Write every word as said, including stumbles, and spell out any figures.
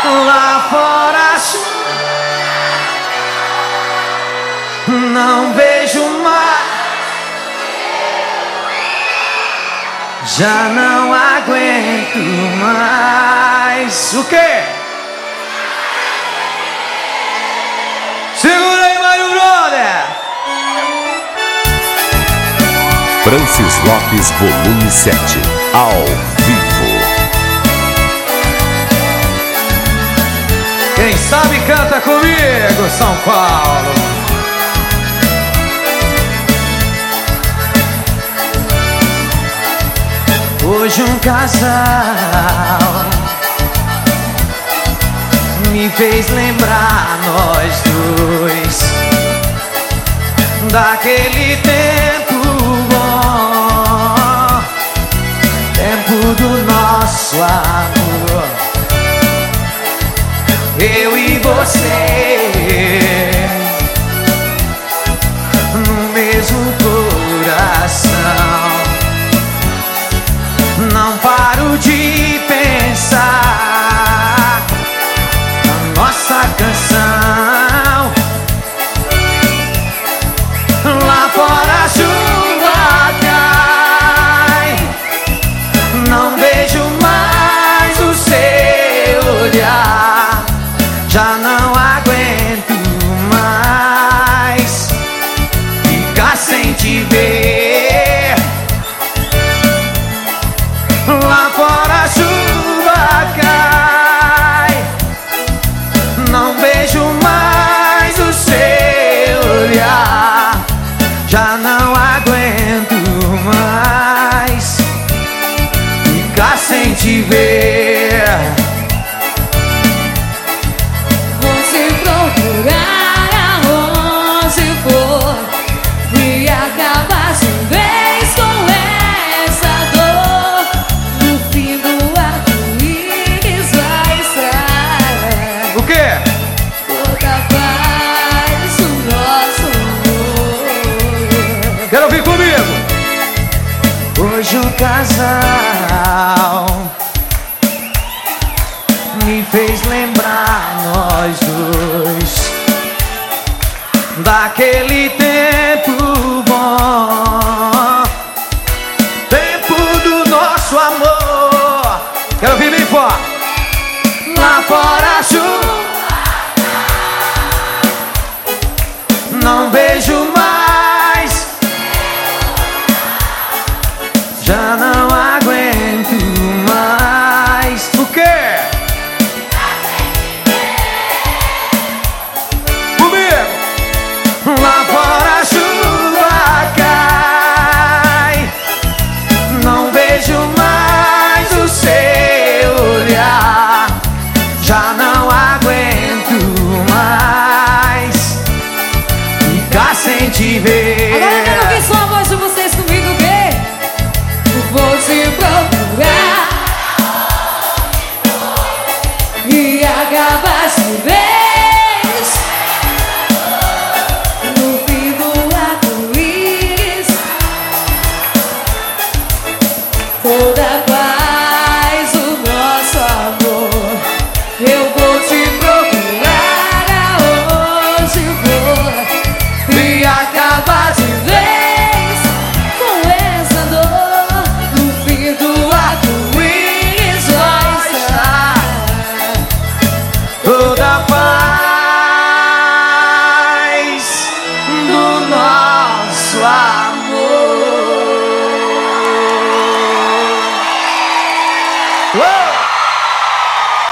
Lá fora não vejo mais, já não aguento mais. O quê? Segura aí, Mário Brother. Francis Lopes, volume sete, ao vivo. Quem sabe canta comigo, São Paulo. Hoje um casal me fez lembrar nós dois daquele tempo bom, tempo do nosso amor. Eu e você no mesmo coração. Não paro de pensar na nossa canção. Lá fora a chuva cai, não vejo mais o seu olhar. Já não aguento mais ficar sem te ver. Lá fora a chuva cai, não vejo mais o seu olhar. Já não aguento mais ficar sem te ver. Você procurar aonde for e acabar de vez com essa dor. No fim do arco-íris vai estar O quê? toda a paz do nosso amor. Quero ouvir comigo. Hoje um casal me fez lembrar nós dois daquele tempo bom, tempo do nosso amor. Quero ouvir bem forte. Lá fora a chuva, não vejo mais, já não aguento mais. O quê? Lá fora a chuva cai, não vejo mais o seu olhar. Já não aguento mais ficar sem te ver. Agora eu quero ouvir só a voz de vocês comigo, o quê? Vou te procurar e acabar de ver.